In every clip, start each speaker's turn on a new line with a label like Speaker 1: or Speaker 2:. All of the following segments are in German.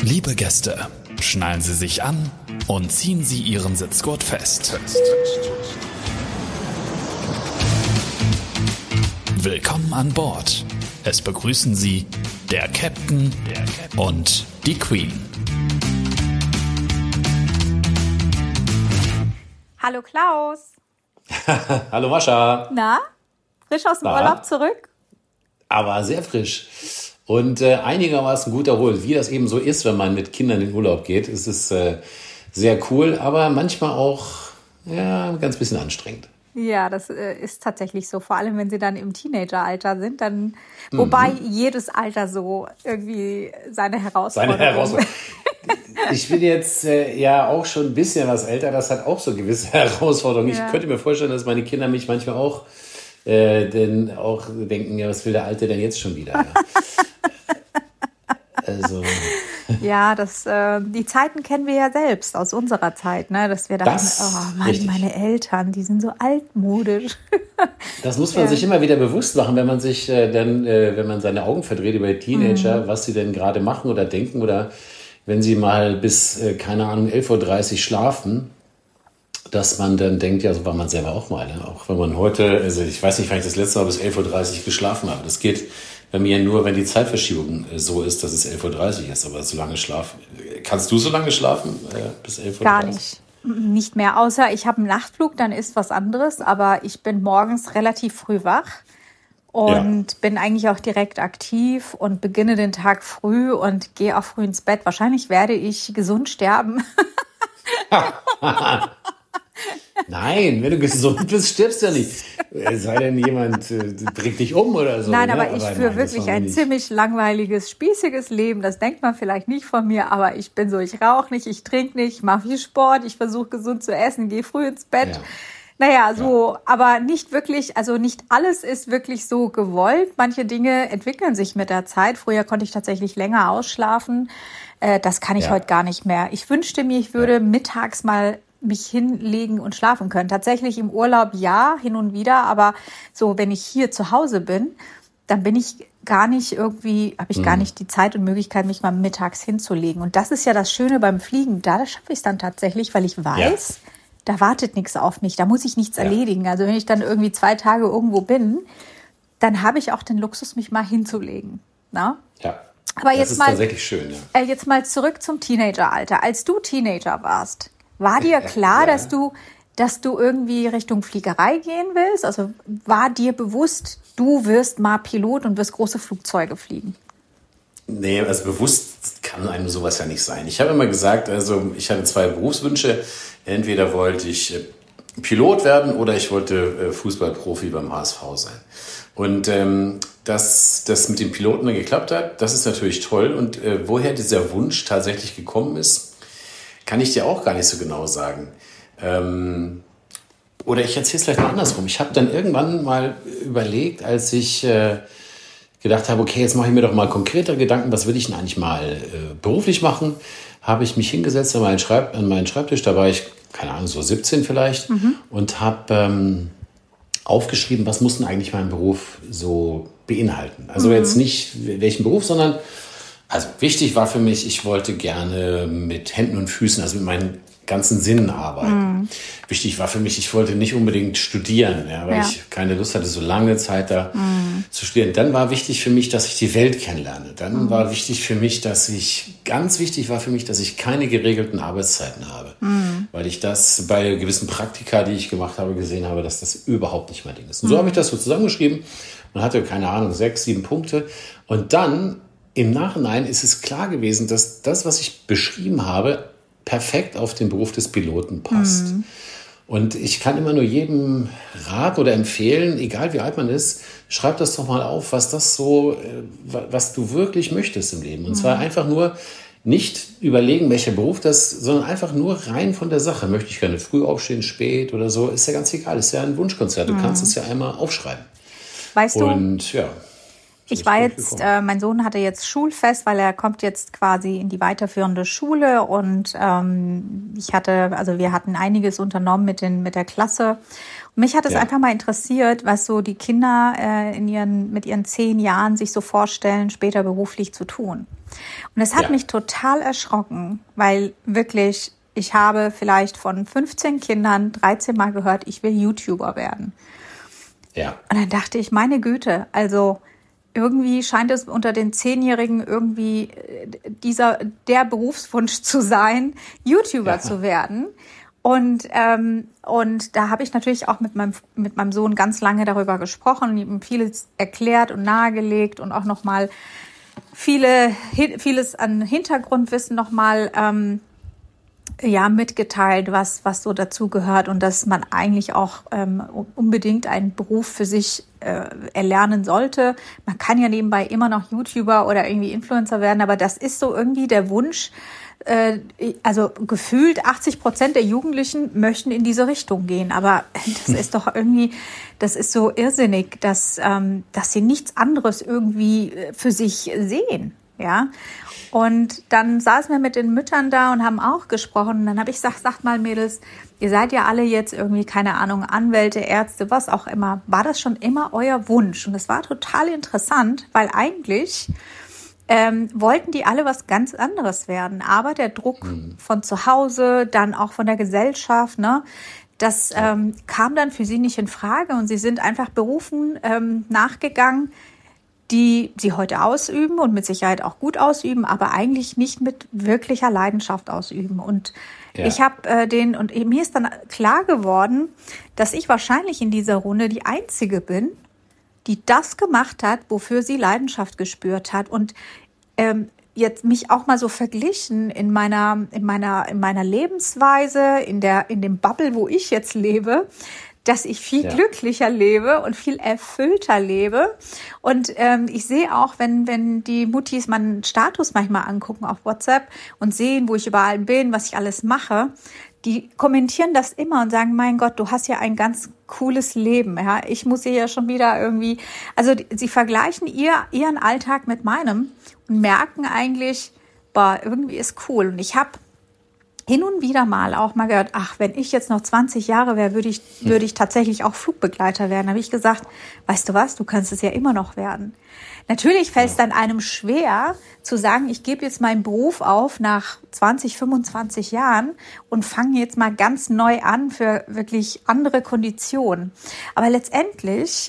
Speaker 1: Liebe Gäste, schnallen Sie sich an und ziehen Sie Ihren Sitzgurt fest. Willkommen an Bord. Es begrüßen Sie der Captain und die Queen.
Speaker 2: Hallo Klaus.
Speaker 3: Hallo Mascha.
Speaker 2: Na, frisch aus dem Urlaub zurück?
Speaker 3: Aber sehr frisch. Und einigermaßen gut erholt. Wie das eben so ist, wenn man mit Kindern in den Urlaub geht, ist es sehr cool, aber manchmal auch ein ganz bisschen anstrengend.
Speaker 2: Ja, das ist tatsächlich so. Vor allem, wenn sie dann im Teenageralter sind, dann, wobei jedes Alter so irgendwie seine Herausforderungen.
Speaker 3: Ich bin jetzt auch schon ein bisschen was älter, das hat auch so gewisse Herausforderungen. Ja. Ich könnte mir vorstellen, dass meine Kinder mich manchmal auch denken, ja, was will der Alte denn jetzt schon wieder? Ja. Also.
Speaker 2: Ja, die Zeiten kennen wir ja selbst aus unserer Zeit, ne? Dass wir dachten, meine Eltern, die sind so altmodisch.
Speaker 3: Das muss man sich immer wieder bewusst machen, wenn man sich wenn man seine Augen verdreht über die Teenager, was sie denn gerade machen oder denken oder wenn sie mal bis, 11:30 Uhr schlafen, dass man dann denkt, ja, so war man selber auch mal. Ne? Auch wenn man heute, also ich weiß nicht, wann ich das letzte Mal bis 11:30 Uhr geschlafen habe. Das geht bei mir nur, wenn die Zeitverschiebung so ist, dass es 11:30 Uhr ist. Aber so lange schlafen. Kannst du so lange schlafen bis 11:30 Uhr?
Speaker 2: Gar nicht. Nicht mehr, außer ich habe einen Nachtflug, dann ist was anderes. Aber ich bin morgens relativ früh wach und bin eigentlich auch direkt aktiv und beginne den Tag früh und gehe auch früh ins Bett. Wahrscheinlich werde ich gesund sterben.
Speaker 3: Nein, wenn du gesund bist, stirbst du ja nicht. Sei denn, jemand bringt dich um oder so.
Speaker 2: Nein, aber ich führe wirklich ein ziemlich langweiliges, spießiges Leben. Das denkt man vielleicht nicht von mir, aber ich bin so, ich rauche nicht, ich trinke nicht, ich mache viel Sport, ich versuche gesund zu essen, gehe früh ins Bett. Ja. Naja, so, aber nicht wirklich, also nicht alles ist wirklich so gewollt. Manche Dinge entwickeln sich mit der Zeit. Früher konnte ich tatsächlich länger ausschlafen. Das kann ich heute gar nicht mehr. Ich wünschte mir, ich würde mittags mal mich hinlegen und schlafen können. Tatsächlich im Urlaub hin und wieder, aber so, wenn ich hier zu Hause bin, dann bin ich gar nicht habe ich gar nicht die Zeit und Möglichkeit, mich mal mittags hinzulegen. Und das ist ja das Schöne beim Fliegen. Da schaffe ich es dann tatsächlich, weil ich weiß, da wartet nichts auf mich, da muss ich nichts erledigen. Also wenn ich dann irgendwie 2 Tage irgendwo bin, dann habe ich auch den Luxus, mich mal hinzulegen. Na? Ja, aber
Speaker 3: das ist tatsächlich schön.
Speaker 2: Ja. Jetzt mal zurück zum Teenageralter. Als du Teenager warst, war dir klar, dass du irgendwie Richtung Fliegerei gehen willst? Also war dir bewusst, du wirst mal Pilot und wirst große Flugzeuge fliegen?
Speaker 3: Nee, also bewusst kann einem sowas ja nicht sein. Ich habe immer gesagt, also ich hatte 2 Berufswünsche. Entweder wollte ich Pilot werden oder ich wollte Fußballprofi beim HSV sein. Und dass das mit dem Piloten dann geklappt hat, das ist natürlich toll. Und woher dieser Wunsch tatsächlich gekommen ist, kann ich dir auch gar nicht so genau sagen. Oder ich erzähle es vielleicht mal andersrum. Ich habe dann irgendwann mal überlegt, als ich gedacht habe, okay, jetzt mache ich mir doch mal konkretere Gedanken, was will ich denn eigentlich mal beruflich machen, habe ich mich hingesetzt an meinen Schreibtisch, da war ich, keine Ahnung, so 17 vielleicht, und habe aufgeschrieben, was muss denn eigentlich mein Beruf so beinhalten. Also jetzt nicht welchen Beruf, sondern also wichtig war für mich, ich wollte gerne mit Händen und Füßen, also mit meinen ganzen Sinnen arbeiten. Wichtig war für mich, ich wollte nicht unbedingt studieren, weil ich keine Lust hatte, so lange Zeit da zu studieren. Dann war wichtig für mich, dass ich die Welt kennenlerne. Dann war wichtig für mich, ganz wichtig war für mich, dass ich keine geregelten Arbeitszeiten habe. Weil ich das bei gewissen Praktika, die ich gemacht habe, gesehen habe, dass das überhaupt nicht mein Ding ist. Und so habe ich das so zusammengeschrieben und hatte, keine Ahnung, 6, 7 Punkte. Und dann im Nachhinein ist es klar gewesen, dass das, was ich beschrieben habe, perfekt auf den Beruf des Piloten passt. Und ich kann immer nur jedem raten oder empfehlen, egal wie alt man ist, schreib das doch mal auf, was du wirklich möchtest im Leben. Und zwar einfach nur nicht überlegen, welcher Beruf das, sondern einfach nur rein von der Sache. Möchte ich gerne früh aufstehen, spät oder so, ist ja ganz egal, ist ja ein Wunschkonzert. Du kannst es ja einmal aufschreiben.
Speaker 2: Weißt du?
Speaker 3: Und ja.
Speaker 2: Ich war jetzt, mein Sohn hatte jetzt Schulfest, weil er kommt jetzt quasi in die weiterführende Schule und wir hatten einiges unternommen mit der Klasse. Und mich hat es einfach mal interessiert, was so die Kinder mit ihren 10 Jahren sich so vorstellen, später beruflich zu tun. Und es hat mich total erschrocken, weil wirklich, ich habe vielleicht von 15 Kindern 13 Mal gehört, ich will YouTuber werden. Ja. Und dann dachte ich, meine Güte, also irgendwie scheint es unter den 10-Jährigen irgendwie der Berufswunsch zu sein, YouTuber zu werden. Und da habe ich natürlich auch mit meinem Sohn ganz lange darüber gesprochen und ihm vieles erklärt und nahegelegt und auch nochmal vieles an Hintergrundwissen nochmal mitgeteilt, was so dazu gehört und dass man eigentlich auch unbedingt einen Beruf für sich erlernen sollte. Man kann ja nebenbei immer noch YouTuber oder irgendwie Influencer werden, aber das ist so irgendwie der Wunsch. Also gefühlt 80% der Jugendlichen möchten in diese Richtung gehen, aber das ist doch irgendwie, das ist so irrsinnig, dass sie nichts anderes irgendwie für sich sehen, ja. Und dann saßen wir mit den Müttern da und haben auch gesprochen. Und dann habe ich gesagt, sagt mal Mädels, ihr seid ja alle jetzt irgendwie, keine Ahnung, Anwälte, Ärzte, was auch immer. War das schon immer euer Wunsch? Und das war total interessant, weil eigentlich wollten die alle was ganz anderes werden. Aber der Druck von zu Hause, dann auch von der Gesellschaft, ne, das kam dann für sie nicht in Frage. Und sie sind einfach Berufen nachgegangen, die sie heute ausüben und mit Sicherheit auch gut ausüben, aber eigentlich nicht mit wirklicher Leidenschaft ausüben. Und ich habe mir ist dann klar geworden, dass ich wahrscheinlich in dieser Runde die Einzige bin, die das gemacht hat, wofür sie Leidenschaft gespürt hat. Und jetzt mich auch mal so verglichen in meiner Lebensweise, in dem Bubble, wo ich jetzt lebe, dass ich viel glücklicher lebe und viel erfüllter lebe. Und ich sehe auch, wenn die Muttis meinen Status manchmal angucken auf WhatsApp und sehen, wo ich überall bin, was ich alles mache, die kommentieren das immer und sagen, mein Gott, du hast ja ein ganz cooles Leben. Ja, ich muss hier ja schon wieder irgendwie, also sie vergleichen ihren Alltag mit meinem und merken eigentlich, boah, irgendwie ist cool. Und ich habe hin und wieder mal auch mal gehört, ach, wenn ich jetzt noch 20 Jahre wäre, würde ich tatsächlich auch Flugbegleiter werden. Da habe ich gesagt, weißt du was, du kannst es ja immer noch werden. Natürlich fällt es dann einem schwer zu sagen, ich gebe jetzt meinen Beruf auf nach 20, 25 Jahren und fange jetzt mal ganz neu an für wirklich andere Konditionen. Aber letztendlich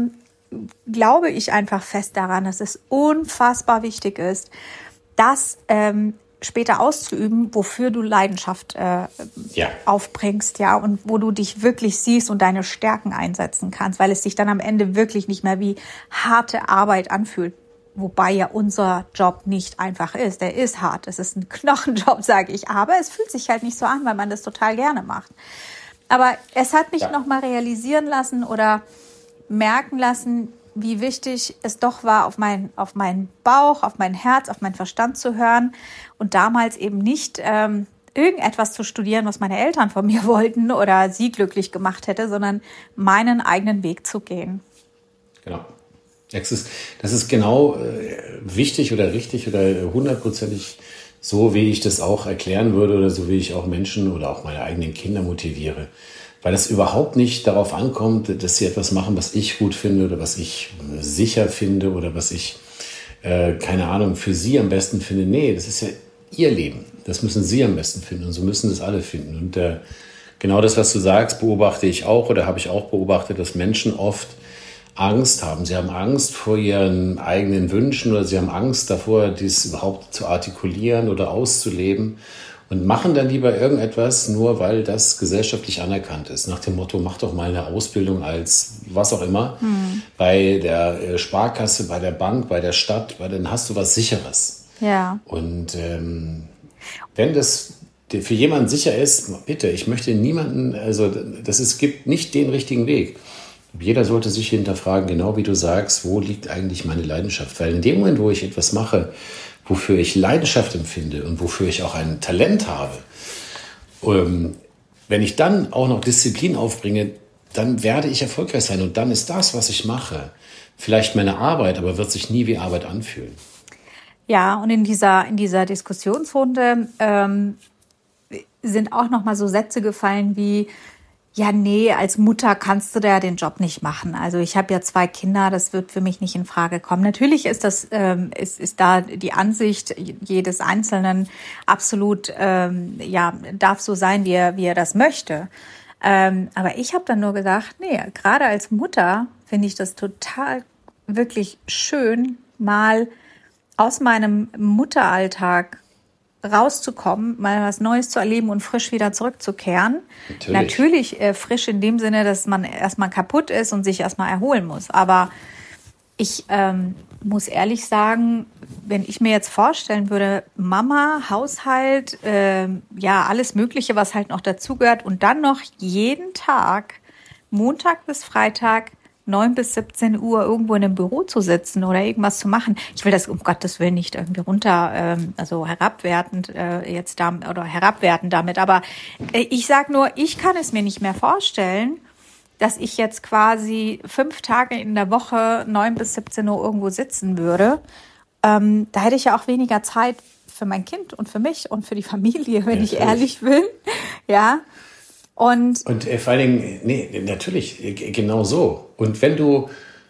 Speaker 2: glaube ich einfach fest daran, dass es unfassbar wichtig ist, dass später auszuüben, wofür du Leidenschaft aufbringst, ja, und wo du dich wirklich siehst und deine Stärken einsetzen kannst, weil es sich dann am Ende wirklich nicht mehr wie harte Arbeit anfühlt. Wobei ja unser Job nicht einfach ist. Der ist hart. Es ist ein Knochenjob, sage ich. Aber es fühlt sich halt nicht so an, weil man das total gerne macht. Aber es hat mich noch mal realisieren lassen oder merken lassen, wie wichtig es doch war, auf meinen Bauch, auf mein Herz, auf meinen Verstand zu hören und damals eben nicht irgendetwas zu studieren, was meine Eltern von mir wollten oder sie glücklich gemacht hätte, sondern meinen eigenen Weg zu gehen.
Speaker 3: Genau. Das ist genau wichtig oder richtig oder 100%ig so, wie ich das auch erklären würde oder so, wie ich auch Menschen oder auch meine eigenen Kinder motiviere. Weil es überhaupt nicht darauf ankommt, dass sie etwas machen, was ich gut finde oder was ich sicher finde oder was ich, keine Ahnung, für sie am besten finde. Nee, das ist ja ihr Leben. Das müssen sie am besten finden und so müssen das alle finden. Und genau das, was du sagst, beobachte ich auch oder habe ich auch beobachtet, dass Menschen oft Angst haben. Sie haben Angst vor ihren eigenen Wünschen oder sie haben Angst davor, dies überhaupt zu artikulieren oder auszuleben. Und machen dann lieber irgendetwas, nur weil das gesellschaftlich anerkannt ist. Nach dem Motto, mach doch mal eine Ausbildung als was auch immer. Bei der Sparkasse, bei der Bank, bei der Stadt, weil dann hast du was Sicheres.
Speaker 2: Ja.
Speaker 3: Und wenn das für jemanden sicher ist, bitte, ich möchte niemanden, also gibt nicht den richtigen Weg. Jeder sollte sich hinterfragen, genau wie du sagst, wo liegt eigentlich meine Leidenschaft? Weil in dem Moment, wo ich etwas mache, wofür ich Leidenschaft empfinde und wofür ich auch ein Talent habe, wenn ich dann auch noch Disziplin aufbringe, dann werde ich erfolgreich sein. Und dann ist das, was ich mache, vielleicht meine Arbeit, aber wird sich nie wie Arbeit anfühlen.
Speaker 2: Ja, und in dieser Diskussionsrunde sind auch noch mal so Sätze gefallen wie, Ja, nee, als Mutter kannst du da den Job nicht machen. Also ich habe ja 2 Kinder, das wird für mich nicht in Frage kommen. Natürlich ist das ist da die Ansicht jedes Einzelnen absolut darf so sein, wie er das möchte. Aber ich habe dann nur gedacht, nee, gerade als Mutter finde ich das total wirklich schön, mal aus meinem Mutteralltag rauszukommen, mal was Neues zu erleben und frisch wieder zurückzukehren. Natürlich frisch in dem Sinne, dass man erstmal kaputt ist und sich erstmal erholen muss. Aber ich muss ehrlich sagen, wenn ich mir jetzt vorstellen würde, Mama, Haushalt, alles Mögliche, was halt noch dazugehört und dann noch jeden Tag, Montag bis Freitag, 9 bis 17 Uhr irgendwo in einem Büro zu sitzen oder irgendwas zu machen. Ich will das um Gottes Willen nicht irgendwie herabwertend herabwerten damit. Aber ich sag nur, ich kann es mir nicht mehr vorstellen, dass ich jetzt quasi 5 Tage in der Woche 9 bis 17 Uhr irgendwo sitzen würde. Da hätte ich ja auch weniger Zeit für mein Kind und für mich und für die Familie, wenn ich ehrlich bin. Ja. Und
Speaker 3: vor allen Dingen, natürlich, genau so. Und wenn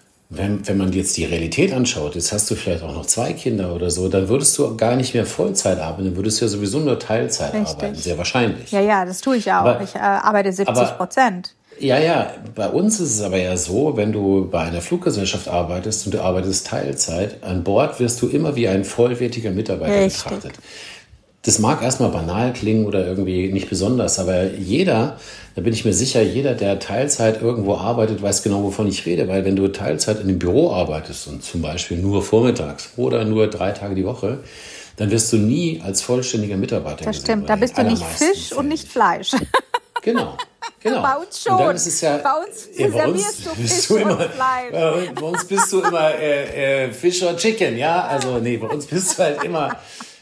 Speaker 3: man jetzt die Realität anschaut, jetzt hast du vielleicht auch noch 2 Kinder oder so, dann würdest du gar nicht mehr Vollzeit arbeiten, dann würdest du ja sowieso nur Teilzeit arbeiten, sehr wahrscheinlich.
Speaker 2: Ja, das tue ich auch. Ich arbeite 70%.
Speaker 3: Ja, bei uns ist es aber ja so, wenn du bei einer Fluggesellschaft arbeitest und du arbeitest Teilzeit, an Bord wirst du immer wie ein vollwertiger Mitarbeiter betrachtet. Das mag erstmal banal klingen oder irgendwie nicht besonders, aber da bin ich mir sicher, jeder, der Teilzeit irgendwo arbeitet, weiß genau, wovon ich rede. Weil wenn du Teilzeit in einem Büro arbeitest und zum Beispiel nur vormittags oder nur 3 Tage die Woche, dann wirst du nie als vollständiger Mitarbeiter gesehen.
Speaker 2: Das stimmt, da bist du nicht Fisch und nicht Fleisch.
Speaker 3: Genau.
Speaker 2: Bei uns schon.
Speaker 3: Und dann ist es ja,
Speaker 2: bei uns servierst du Fisch und Fleisch.
Speaker 3: Bei uns bist du immer Fish or Chicken, ja? Also bei uns bist du halt immer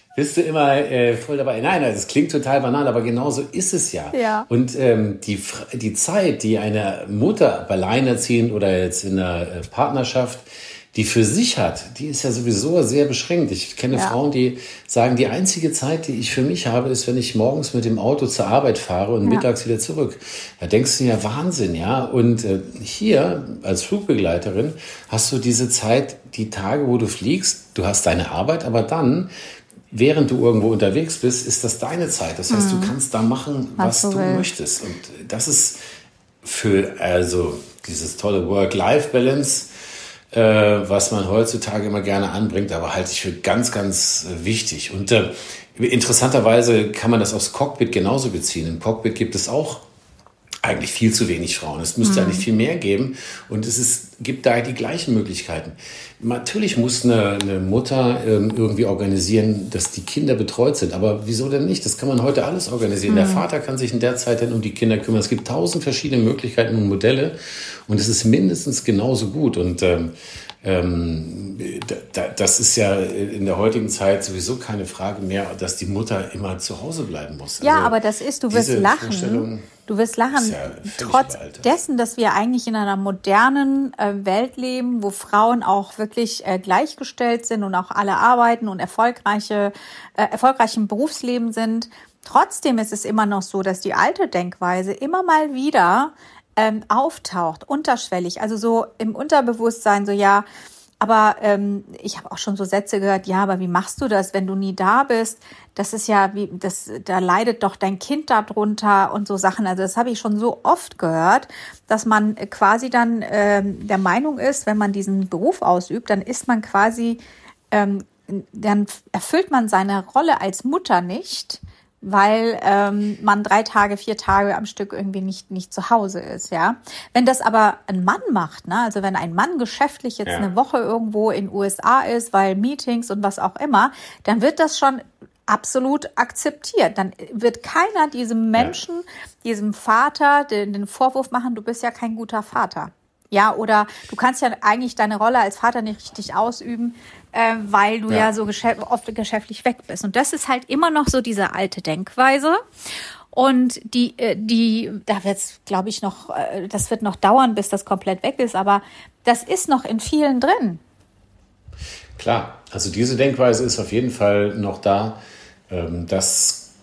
Speaker 3: voll dabei. Nein, das klingt total banal, aber genau so ist es ja. Und die Zeit, die eine Mutter alleinerziehend oder jetzt in einer Partnerschaft, die für sich hat, die ist ja sowieso sehr beschränkt. Ich kenne Frauen, die sagen, die einzige Zeit, die ich für mich habe, ist, wenn ich morgens mit dem Auto zur Arbeit fahre und mittags wieder zurück. Da denkst du ja, Wahnsinn, ja. Und hier als Flugbegleiterin hast du diese Zeit, die Tage, wo du fliegst, du hast deine Arbeit, aber dann, während du irgendwo unterwegs bist, ist das deine Zeit. Das heißt, du kannst da machen, was du möchtest. Und das ist für dieses tolle Work-Life-Balance, was man heutzutage immer gerne anbringt, aber halte ich für ganz, ganz wichtig. Und interessanterweise kann man das aufs Cockpit genauso beziehen. Im Cockpit gibt es auch eigentlich viel zu wenig Frauen. Es müsste eigentlich viel mehr geben und gibt da die gleichen Möglichkeiten. Natürlich muss eine Mutter irgendwie organisieren, dass die Kinder betreut sind. Aber wieso denn nicht? Das kann man heute alles organisieren. Der Vater kann sich in der Zeit dann um die Kinder kümmern. Es gibt 1000 verschiedene Möglichkeiten und Modelle und es ist mindestens genauso gut. Und das ist ja in der heutigen Zeit sowieso keine Frage mehr, dass die Mutter immer zu Hause bleiben muss.
Speaker 2: Ja, aber du wirst lachen. Du wirst lachen, trotz dessen, dass wir eigentlich in einer modernen Welt leben, wo Frauen auch wirklich gleichgestellt sind und auch alle arbeiten und erfolgreich im Berufsleben sind. Trotzdem ist es immer noch so, dass die alte Denkweise immer mal wieder auftaucht, unterschwellig, also so im Unterbewusstsein, so ja, aber ich habe auch schon so Sätze gehört, ja, aber wie machst du das, wenn du nie da bist? Das ist ja, da leidet doch dein Kind darunter und so Sachen. Also das habe ich schon so oft gehört, dass man quasi dann der Meinung ist, wenn man diesen Beruf ausübt, dann ist man quasi, dann erfüllt man seine Rolle als Mutter nicht, weil man 3 Tage, 4 Tage am Stück irgendwie nicht zu Hause ist, ja. Wenn das aber ein Mann macht, ne, also wenn ein Mann geschäftlich jetzt eine Woche irgendwo in USA ist, weil Meetings und was auch immer, dann wird das schon absolut akzeptiert. Dann wird keiner diesem Menschen, diesem Vater den Vorwurf machen, du bist ja kein guter Vater. Ja, oder du kannst ja eigentlich deine Rolle als Vater nicht richtig ausüben, weil du ja so oft geschäftlich weg bist. Und das ist halt immer noch so diese alte Denkweise. Und da wird's, glaube ich, das wird noch dauern, bis das komplett weg ist. Aber das ist noch in vielen drin. Klar,
Speaker 3: also diese Denkweise ist auf jeden Fall noch da. Das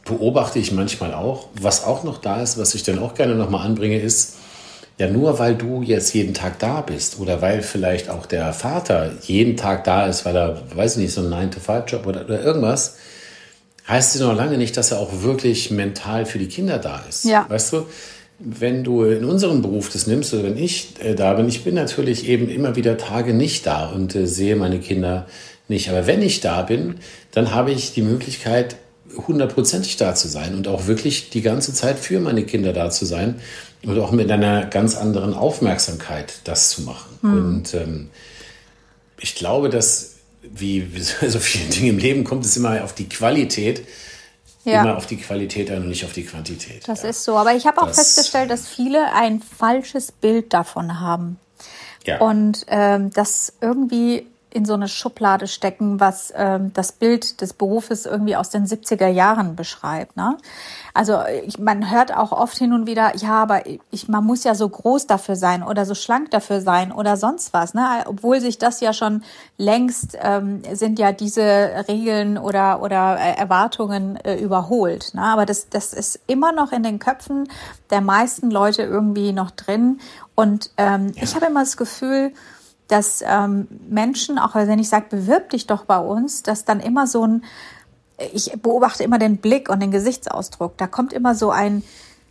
Speaker 3: beobachte ich manchmal auch. Was auch noch da ist, was ich dann auch gerne nochmal anbringe, ist, ja, nur weil du jetzt jeden Tag da bist oder weil vielleicht auch der Vater jeden Tag da ist, weil er, weiß ich nicht, so einen 9-to-5-Job oder irgendwas, heißt es noch lange nicht, dass er auch wirklich mental für die Kinder da ist.
Speaker 2: Ja.
Speaker 3: Weißt du, wenn du in unserem Beruf das nimmst oder wenn ich da bin, ich bin natürlich eben immer wieder Tage nicht da und sehe meine Kinder nicht. Aber wenn ich da bin, dann habe ich die Möglichkeit, 100%ig da zu sein und auch wirklich die ganze Zeit für meine Kinder da zu sein und auch mit einer ganz anderen Aufmerksamkeit das zu machen. Und ich glaube, dass wie so viele Dinge im Leben kommt es immer auf die Qualität, immer auf die Qualität an und nicht auf die Quantität.
Speaker 2: Das ist so. Aber ich habe auch festgestellt, dass viele ein falsches Bild davon haben. Ja. Und das irgendwie in so eine Schublade stecken, was das Bild des Berufes irgendwie aus den 70er Jahren beschreibt. Ne? Also man hört auch oft hin und wieder, ja, aber man muss ja so groß dafür sein oder so schlank dafür sein oder sonst was. Ne? Obwohl sich das ja schon längst sind ja diese Regeln oder Erwartungen überholt. Ne? Aber das ist immer noch in den Köpfen der meisten Leute irgendwie noch drin. Und ich habe immer das Gefühl, dass Menschen, auch wenn ich sage, bewirb dich doch bei uns, dass dann immer so ich beobachte immer den Blick und den Gesichtsausdruck, da kommt immer so ein,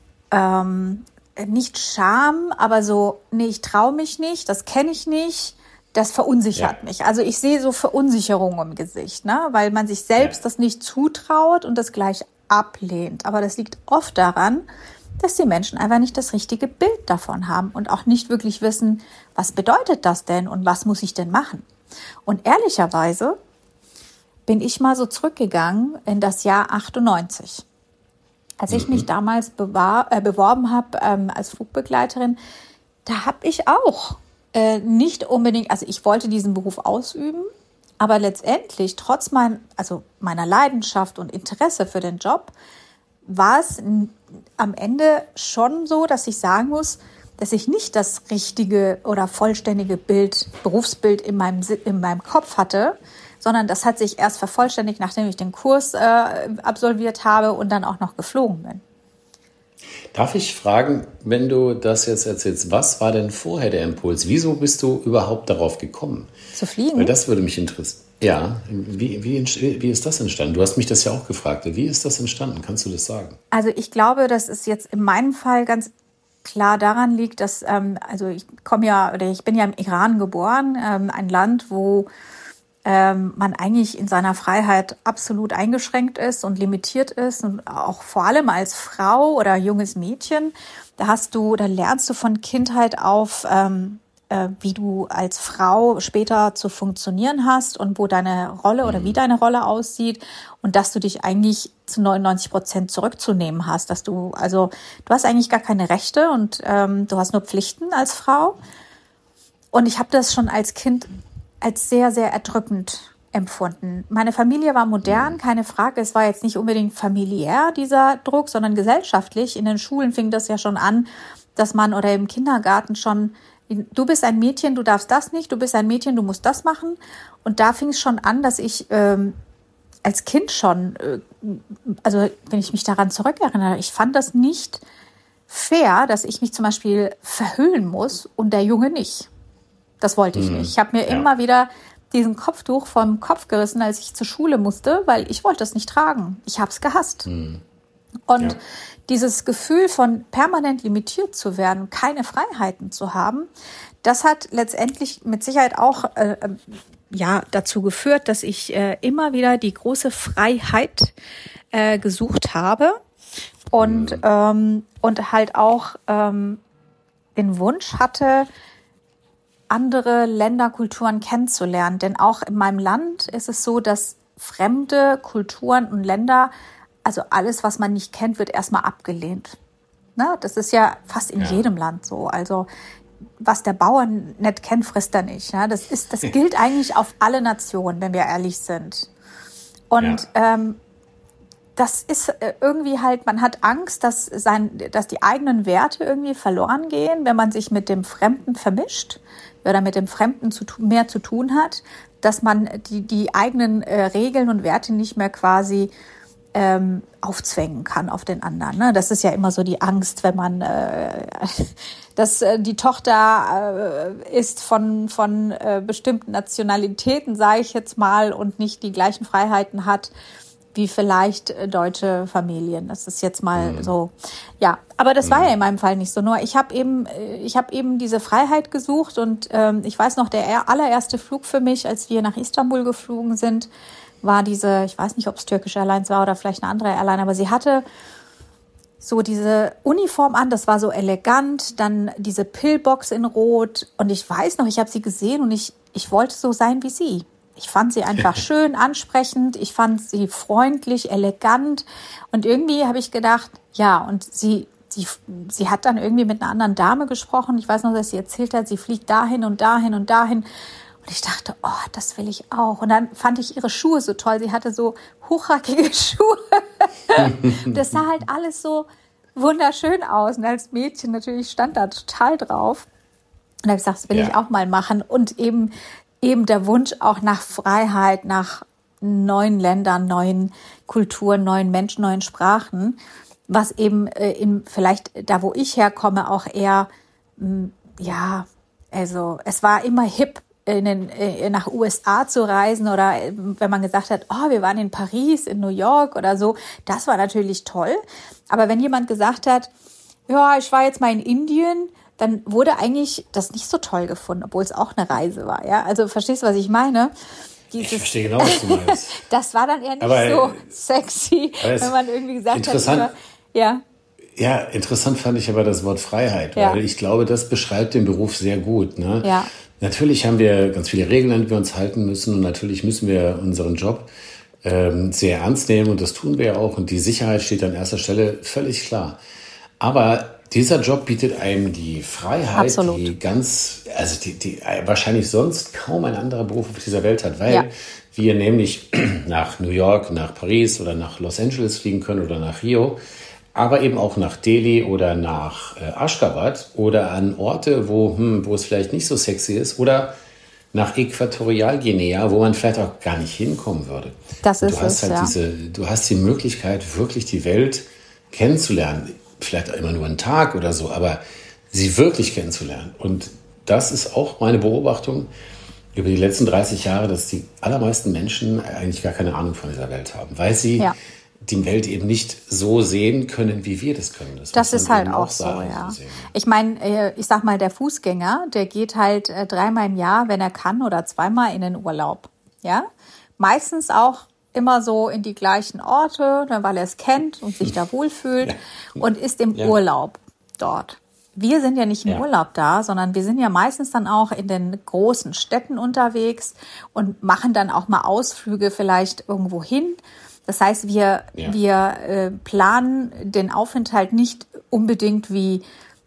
Speaker 2: nicht Scham, aber so, nee, ich traue mich nicht, das kenne ich nicht, das verunsichert mich. Also ich sehe so Verunsicherung im Gesicht, ne? Weil man sich selbst das nicht zutraut und das gleich ablehnt. Aber das liegt oft daran, dass die Menschen einfach nicht das richtige Bild davon haben und auch nicht wirklich wissen, was bedeutet das denn und was muss ich denn machen? Und ehrlicherweise bin ich mal so zurückgegangen in das Jahr 98. Als ich mich damals beworben habe als Flugbegleiterin, da habe ich auch nicht unbedingt, also ich wollte diesen Beruf ausüben, aber letztendlich trotz meiner Leidenschaft und Interesse für den Job war es am Ende schon so, dass ich sagen muss, dass ich nicht das richtige oder vollständige Berufsbild in meinem Kopf hatte, sondern das hat sich erst vervollständigt, nachdem ich den Kurs absolviert habe und dann auch noch geflogen bin.
Speaker 3: Darf ich fragen, wenn du das jetzt erzählst, was war denn vorher der Impuls? Wieso bist du überhaupt darauf gekommen?
Speaker 2: Zu fliegen?
Speaker 3: Weil das würde mich interessieren. Ja, wie ist das entstanden? Du hast mich das ja auch gefragt. Wie ist das entstanden? Kannst du das sagen?
Speaker 2: Also ich glaube, dass es jetzt in meinem Fall ganz klar daran liegt, dass ich bin ja im Iran geboren, ein Land, wo man eigentlich in seiner Freiheit absolut eingeschränkt ist und limitiert ist und auch vor allem als Frau oder junges Mädchen, da lernst du von Kindheit auf, wie du als Frau später zu funktionieren hast und wo deine Rolle oder wie deine Rolle aussieht und dass du dich eigentlich zu 99% zurückzunehmen hast, du hast eigentlich gar keine Rechte und du hast nur Pflichten als Frau. Und ich habe das schon als Kind als sehr, sehr erdrückend empfunden. Meine Familie war modern, keine Frage. Es war jetzt nicht unbedingt familiär, dieser Druck, sondern gesellschaftlich. In den Schulen fing das ja schon an, dass man oder im Kindergarten schon, du bist ein Mädchen, du darfst das nicht, du bist ein Mädchen, du musst das machen. Und da fing es schon an, dass ich als Kind schon, wenn ich mich daran zurückerinnere, ich fand das nicht fair, dass ich mich zum Beispiel verhüllen muss und der Junge nicht. Das wollte ich nicht. Ich habe mir immer wieder diesen Kopftuch vom Kopf gerissen, als ich zur Schule musste, weil ich wollte das nicht tragen. Ich habe es gehasst. Und dieses Gefühl von permanent limitiert zu werden, keine Freiheiten zu haben, das hat letztendlich mit Sicherheit auch dazu geführt, dass ich immer wieder die große Freiheit gesucht habe und halt auch den Wunsch hatte, andere Länder, Kulturen kennenzulernen. Denn auch in meinem Land ist es so, dass fremde Kulturen und Länder, also alles, was man nicht kennt, wird erstmal abgelehnt. Ne? Das ist ja fast in jedem Land so. Also was der Bauer nicht kennt, frisst er nicht. Ja? Das gilt eigentlich auf alle Nationen, wenn wir ehrlich sind. Und das ist irgendwie halt, man hat Angst, dass die eigenen Werte irgendwie verloren gehen, wenn man sich mit dem Fremden vermischt oder mit dem Fremden mehr zu tun hat, dass man die eigenen Regeln und Werte nicht mehr quasi aufzwängen kann auf den anderen. Ne? Das ist ja immer so die Angst, wenn man, dass die Tochter ist von bestimmten Nationalitäten, sage ich jetzt mal, und nicht die gleichen Freiheiten hat wie vielleicht deutsche Familien. Das ist jetzt mal so. Ja, aber das war ja in meinem Fall nicht so. Nur ich habe eben diese Freiheit gesucht und ich weiß noch, der allererste Flug für mich, als wir nach Istanbul geflogen sind, war diese, ich weiß nicht, ob es Turkish Airlines war oder vielleicht eine andere Airline, aber sie hatte so diese Uniform an, das war so elegant, dann diese Pillbox in Rot und ich weiß noch, ich habe sie gesehen und ich wollte so sein wie sie. Ich fand sie einfach schön, ansprechend, ich fand sie freundlich, elegant und irgendwie habe ich gedacht, ja, und sie hat dann irgendwie mit einer anderen Dame gesprochen, ich weiß noch, dass sie erzählt hat, sie fliegt dahin und dahin und dahin. Und ich dachte, oh, das will ich auch. Und dann fand ich ihre Schuhe so toll. Sie hatte so hochhackige Schuhe. Das sah halt alles so wunderschön aus. Und als Mädchen natürlich stand da total drauf. Und da habe ich gesagt, das will ich auch mal machen. Und eben der Wunsch auch nach Freiheit, nach neuen Ländern, neuen Kulturen, neuen Menschen, neuen Sprachen. Was eben vielleicht da, wo ich herkomme, auch eher, also es war immer hip, nach USA zu reisen oder wenn man gesagt hat, oh, wir waren in Paris, in New York oder so, das war natürlich toll. Aber wenn jemand gesagt hat, ja, ich war jetzt mal in Indien, dann wurde eigentlich das nicht so toll gefunden, obwohl es auch eine Reise war. Ja, also verstehst du, was ich meine?
Speaker 3: Ich verstehe genau, was du meinst.
Speaker 2: Das war dann eher nicht so sexy, wenn man irgendwie gesagt hat, ja.
Speaker 3: Ja, interessant fand ich aber das Wort Freiheit, weil ich glaube, das beschreibt den Beruf sehr gut. Ne? Ja. Natürlich haben wir ganz viele Regeln, an die wir uns halten müssen und natürlich müssen wir unseren Job sehr ernst nehmen und das tun wir ja auch und die Sicherheit steht an erster Stelle, völlig klar. Aber dieser Job bietet einem die Freiheit, die wahrscheinlich sonst kaum ein anderer Beruf auf dieser Welt hat, weil wir nämlich nach New York, nach Paris oder nach Los Angeles fliegen können oder nach Rio, aber eben auch nach Delhi oder nach Aşgabat oder an Orte, wo es vielleicht nicht so sexy ist oder nach Äquatorialguinea, wo man vielleicht auch gar nicht hinkommen würde.
Speaker 2: Das ist es,
Speaker 3: du hast die Möglichkeit, wirklich die Welt kennenzulernen. Vielleicht auch immer nur einen Tag oder so, aber sie wirklich kennenzulernen. Und das ist auch meine Beobachtung über die letzten 30 Jahre, dass die allermeisten Menschen eigentlich gar keine Ahnung von dieser Welt haben, weil sie die Welt eben nicht so sehen können, wie wir das können.
Speaker 2: Das ist halt auch so, ja. Ich meine, ich sag mal, der Fußgänger, der geht halt 3-mal im Jahr, wenn er kann, oder 2-mal in den Urlaub. Ja, meistens auch immer so in die gleichen Orte, weil er es kennt und sich da wohlfühlt und ist im Urlaub dort. Wir sind ja nicht im Urlaub da, sondern wir sind ja meistens dann auch in den großen Städten unterwegs und machen dann auch mal Ausflüge vielleicht irgendwo hin. Das heißt, wir planen den Aufenthalt nicht unbedingt wie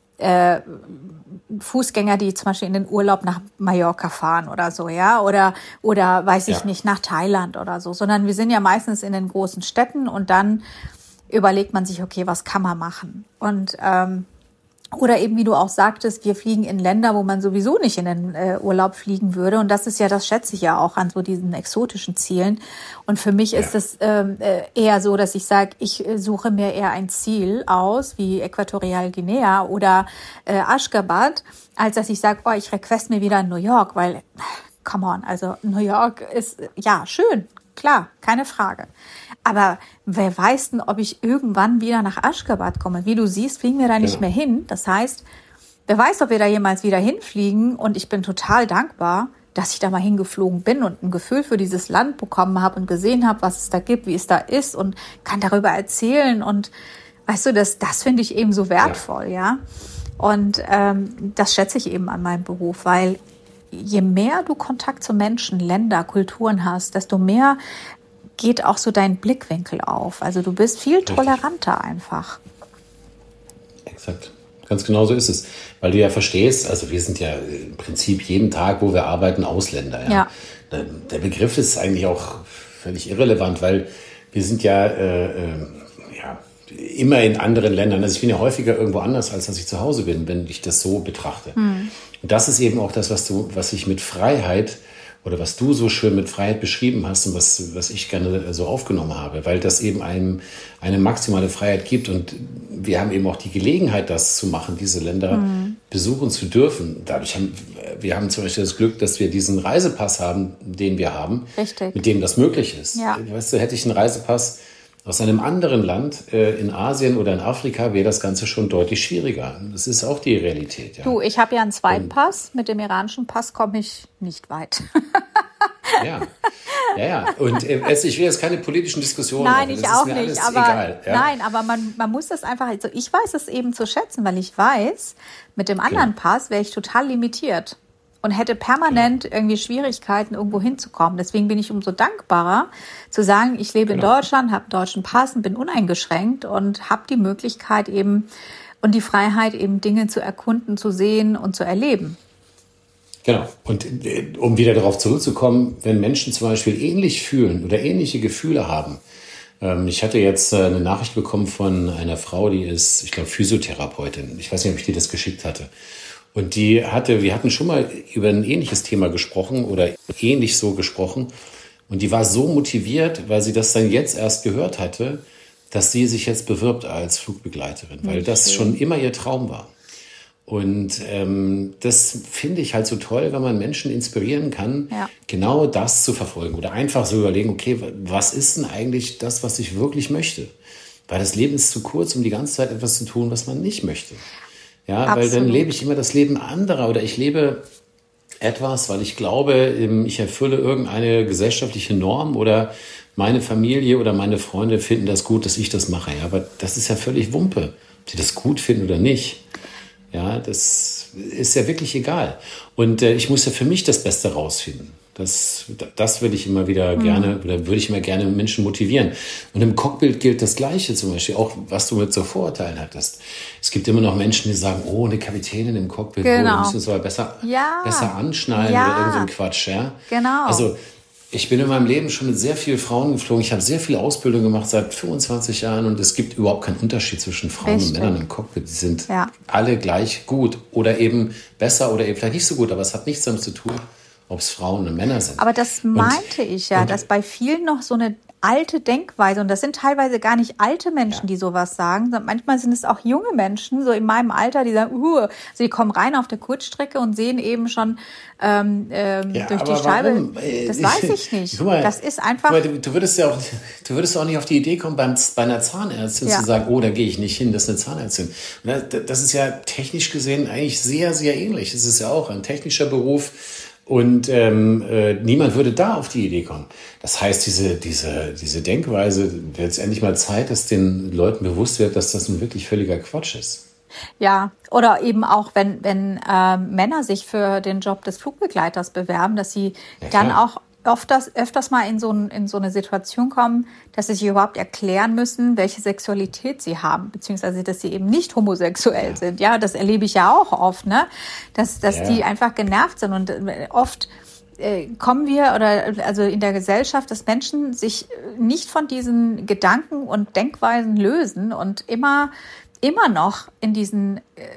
Speaker 2: Fußgänger, die zum Beispiel in den Urlaub nach Mallorca fahren oder so, ja, oder weiß ich nicht, nach Thailand oder so, sondern wir sind ja meistens in den großen Städten und dann überlegt man sich, okay, was kann man machen? Und oder eben, wie du auch sagtest, wir fliegen in Länder, wo man sowieso nicht in den Urlaub fliegen würde. Und das schätze ich ja auch an so diesen exotischen Zielen. Und für mich ist es eher so, dass ich sage, ich suche mir eher ein Ziel aus, wie Äquatorialguinea oder Aşgabat, als dass ich sage, oh, ich request mir wieder in New York, weil, come on, also New York ist, ja, schön, klar, keine Frage. Aber wer weiß denn, ob ich irgendwann wieder nach Aşgabat komme? Wie du siehst, fliegen wir da nicht mehr hin. Das heißt, wer weiß, ob wir da jemals wieder hinfliegen. Und ich bin total dankbar, dass ich da mal hingeflogen bin und ein Gefühl für dieses Land bekommen habe und gesehen habe, was es da gibt, wie es da ist und kann darüber erzählen. Und weißt du, das finde ich eben so wertvoll, ja. Und das schätze ich eben an meinem Beruf, weil je mehr du Kontakt zu Menschen, Länder, Kulturen hast, desto mehr geht auch so dein Blickwinkel auf. Also du bist viel toleranter einfach.
Speaker 3: Exakt. Ganz genau so ist es. Weil du ja verstehst, also wir sind ja im Prinzip jeden Tag, wo wir arbeiten, Ausländer. Ja. Der Begriff ist eigentlich auch völlig irrelevant, weil wir sind ja immer in anderen Ländern. Also ich bin ja häufiger irgendwo anders, als dass ich zu Hause bin, wenn ich das so betrachte. Und das ist eben auch das, was ich mit Freiheit oder was du so schön mit Freiheit beschrieben hast und was ich gerne so aufgenommen habe, weil das eben einem eine maximale Freiheit gibt und wir haben eben auch die Gelegenheit, das zu machen, diese Länder besuchen zu dürfen. Wir haben zum Beispiel das Glück, dass wir diesen Reisepass haben, den wir haben,
Speaker 2: Richtig.
Speaker 3: mit dem das möglich ist.
Speaker 2: Ja.
Speaker 3: Weißt du, hätte ich einen Reisepass aus einem anderen Land, in Asien oder in Afrika, wäre das Ganze schon deutlich schwieriger. Das ist auch die Realität. Ja.
Speaker 2: Du, ich habe ja einen Zweitpass. Mit dem iranischen Pass komme ich nicht weit.
Speaker 3: Ja. Und ich will jetzt keine politischen Diskussionen
Speaker 2: Nein,
Speaker 3: machen.
Speaker 2: ich auch nicht.
Speaker 3: Alles
Speaker 2: Aber
Speaker 3: egal, ja?
Speaker 2: nein, aber man muss das einfach. Also ich weiß es eben zu schätzen, weil ich weiß, mit dem anderen Pass wäre ich total limitiert und hätte permanent irgendwie Schwierigkeiten, irgendwo hinzukommen. Deswegen bin ich umso dankbarer, zu sagen, ich lebe in Deutschland, habe einen deutschen Pass und bin uneingeschränkt und habe die Möglichkeit eben und die Freiheit, eben Dinge zu erkunden, zu sehen und zu erleben.
Speaker 3: Genau. Und um wieder darauf zurückzukommen, wenn Menschen zum Beispiel ähnlich fühlen oder ähnliche Gefühle haben. Ich hatte jetzt eine Nachricht bekommen von einer Frau, die ist, ich glaube, Physiotherapeutin. Ich weiß nicht, ob ich dir das geschickt hatte. Und wir hatten schon mal über ein ähnliches Thema gesprochen oder ähnlich so gesprochen. Und die war so motiviert, weil sie das dann jetzt erst gehört hatte, dass sie sich jetzt bewirbt als Flugbegleiterin, weil das schon immer ihr Traum war. Und das finde ich halt so toll, wenn man Menschen inspirieren kann, genau das zu verfolgen oder einfach so überlegen, okay, was ist denn eigentlich das, was ich wirklich möchte? Weil das Leben ist zu kurz, um die ganze Zeit etwas zu tun, was man nicht möchte. Ja, Absolut. Weil dann lebe ich immer das Leben anderer oder ich lebe etwas, weil ich glaube, ich erfülle irgendeine gesellschaftliche Norm oder meine Familie oder meine Freunde finden das gut, dass ich das mache. Ja, aber das ist ja völlig Wumpe, ob sie das gut finden oder nicht. Ja, das ist ja wirklich egal. Und ich muss ja für mich das Beste rausfinden. Das will ich immer wieder gerne, oder würde ich immer gerne Menschen motivieren. Und im Cockpit gilt das Gleiche zum Beispiel, auch was du mit so Vorurteilen hattest. Es gibt immer noch Menschen, die sagen, oh, eine Kapitänin im Cockpit, da müssen wir uns aber besser anschnallen oder irgend so ein Quatsch. Ja?
Speaker 2: Genau.
Speaker 3: Also ich bin in meinem Leben schon mit sehr vielen Frauen geflogen. Ich habe sehr viel Ausbildung gemacht seit 25 Jahren und es gibt überhaupt keinen Unterschied zwischen Frauen und Männern im Cockpit. Die sind alle gleich gut oder eben besser oder eben vielleicht nicht so gut, aber es hat nichts damit zu tun, ob es Frauen und Männer sind.
Speaker 2: Aber das meinte ich ja, dass bei vielen noch so eine alte Denkweise, und das sind teilweise gar nicht alte Menschen, die sowas sagen, sondern manchmal sind es auch junge Menschen, so in meinem Alter, die sagen, sie kommen rein auf der Kurzstrecke und sehen eben schon durch die Scheibe.
Speaker 3: Warum?
Speaker 2: Das weiß ich nicht.
Speaker 3: Mal,
Speaker 2: das ist einfach...
Speaker 3: Du würdest auch nicht auf die Idee kommen, bei einer Zahnärztin zu sagen, oh, da gehe ich nicht hin, das ist eine Zahnärztin. Das ist ja technisch gesehen eigentlich sehr, sehr ähnlich. Es ist ja auch ein technischer Beruf. Und niemand würde da auf die Idee kommen. Das heißt, diese Denkweise, wird es endlich mal Zeit, dass den Leuten bewusst wird, dass das ein wirklich völliger Quatsch ist.
Speaker 2: Ja, oder eben auch, wenn Männer sich für den Job des Flugbegleiters bewerben, dass sie dann auch öfters mal in so eine Situation kommen, dass sie sich überhaupt erklären müssen, welche Sexualität sie haben, beziehungsweise dass sie eben nicht homosexuell sind. Ja, das erlebe ich ja auch oft, ne? Dass die einfach genervt sind und oft kommen wir also in der Gesellschaft, dass Menschen sich nicht von diesen Gedanken und Denkweisen lösen und immer noch in diesen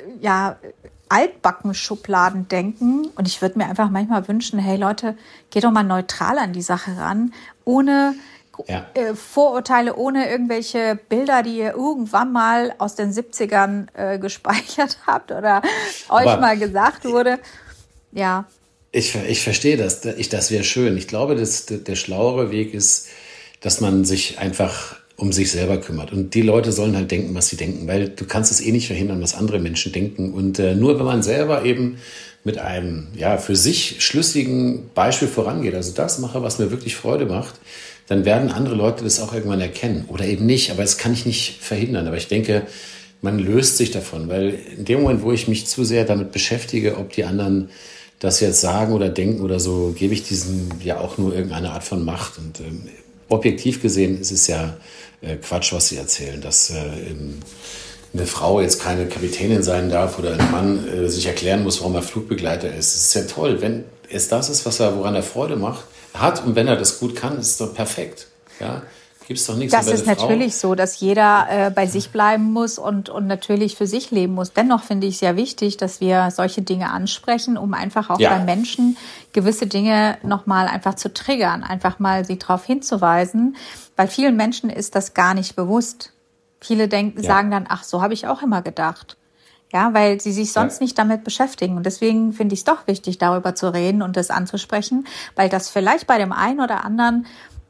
Speaker 2: Altbacken-Schubladen denken. Und ich würde mir einfach manchmal wünschen, hey Leute, geht doch mal neutral an die Sache ran, ohne Vorurteile, ohne irgendwelche Bilder, die ihr irgendwann mal aus den 70ern gespeichert habt oder euch mal gesagt wurde. Ja.
Speaker 3: Ich verstehe das. Das wäre schön. Ich glaube, dass der schlauere Weg ist, dass man sich einfach um sich selber kümmert. Und die Leute sollen halt denken, was sie denken, weil du kannst es eh nicht verhindern, was andere Menschen denken. Und nur wenn man selber eben mit einem für sich schlüssigen Beispiel vorangeht, also das mache, was mir wirklich Freude macht, dann werden andere Leute das auch irgendwann erkennen. Oder eben nicht, aber das kann ich nicht verhindern. Aber ich denke, man löst sich davon, weil in dem Moment, wo ich mich zu sehr damit beschäftige, ob die anderen das jetzt sagen oder denken oder so, gebe ich diesen auch nur irgendeine Art von Macht. Und objektiv gesehen ist es ja Quatsch, was sie erzählen, dass eine Frau jetzt keine Kapitänin sein darf oder ein Mann sich erklären muss, warum er Flugbegleiter ist. Das ist ja toll. Wenn es das ist, woran er Freude hat und wenn er das gut kann, ist es doch perfekt. Ja? Gibt es doch nichts.
Speaker 2: Das ist natürlich so, dass jeder bei sich bleiben muss und natürlich für sich leben muss. Dennoch finde ich es sehr wichtig, dass wir solche Dinge ansprechen, um einfach auch bei Menschen gewisse Dinge nochmal einfach zu triggern, einfach mal sie darauf hinzuweisen, weil vielen Menschen ist das gar nicht bewusst. Viele sagen dann, ach, so habe ich auch immer gedacht. Ja, weil sie sich sonst nicht damit beschäftigen. Und deswegen finde ich es doch wichtig, darüber zu reden und das anzusprechen, weil das vielleicht bei dem einen oder anderen